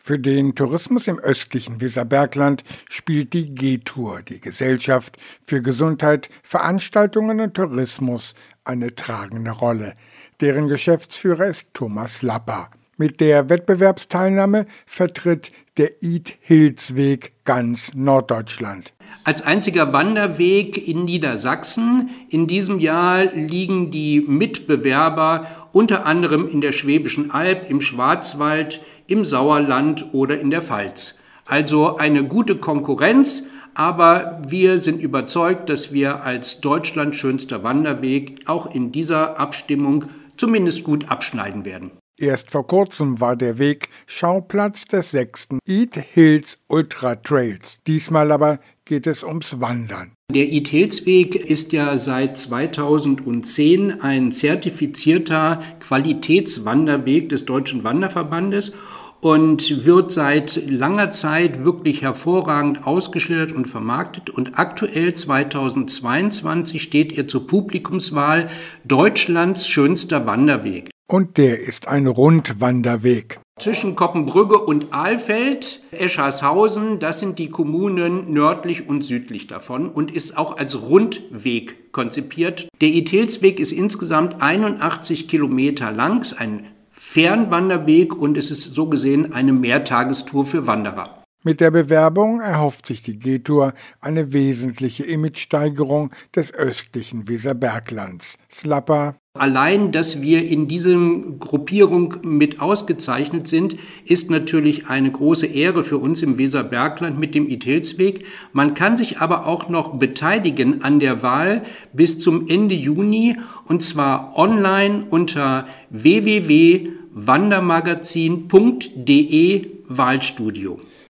Für den Tourismus im östlichen Weserbergland spielt die G-Tour, die Gesellschaft für Gesundheit, Veranstaltungen und Tourismus, eine tragende Rolle. Deren Geschäftsführer ist Thomas Lapper. Mit der Wettbewerbsteilnahme vertritt der Eat-Hills-Weg ganz Norddeutschland. Als einziger Wanderweg in Niedersachsen in diesem Jahr liegen die Mitbewerber unter anderem in der Schwäbischen Alb, im Schwarzwald, im Sauerland oder in der Pfalz. Also eine gute Konkurrenz, aber wir sind überzeugt, dass wir als Deutschlands schönster Wanderweg auch in dieser Abstimmung zumindest gut abschneiden werden. Erst vor kurzem war der Weg Schauplatz des 6. Eat-Hills Ultra Trails. Diesmal aber geht es ums Wandern. Der Eat-Hills-Weg ist ja seit 2010 ein zertifizierter Qualitätswanderweg des Deutschen Wanderverbandes und wird seit langer Zeit wirklich hervorragend ausgeschildert und vermarktet. Und aktuell 2022 steht er zur Publikumswahl Deutschlands schönster Wanderweg. Und der ist ein Rundwanderweg. Zwischen Coppenbrügge und Alfeld, Eschershausen, das sind die Kommunen nördlich und südlich davon und ist auch als Rundweg konzipiert. Der Eat-Hills-Weg ist insgesamt 81 Kilometer lang, ein Fernwanderweg und es ist so gesehen eine Mehrtagestour für Wanderer. Mit der Bewerbung erhofft sich die G-Tour eine wesentliche Imagesteigerung des östlichen Weserberglands. Lapper: Allein, dass wir in diesem Gruppierung mit ausgezeichnet sind, ist natürlich eine große Ehre für uns im Weserbergland mit dem Eat-Hills-Weg. Man kann sich aber auch noch beteiligen an der Wahl bis zum Ende Juni und zwar online unter www.wandermagazin.de Wahlstudio.